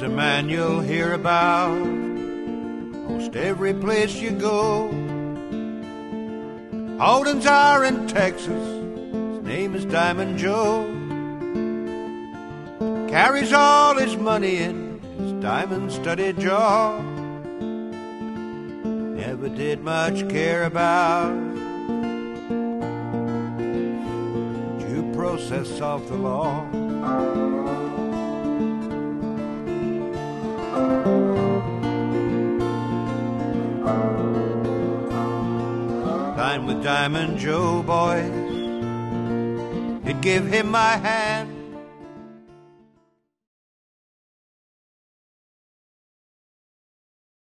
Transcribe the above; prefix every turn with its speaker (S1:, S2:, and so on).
S1: a man you'll hear about most every place you go. Holdings are in Texas, his name is Diamond Joe. Carries all his money in his diamond-studded jaw. Never did much care about due process of the law. Dine with Diamond Joe, boys, he'd give him my hand.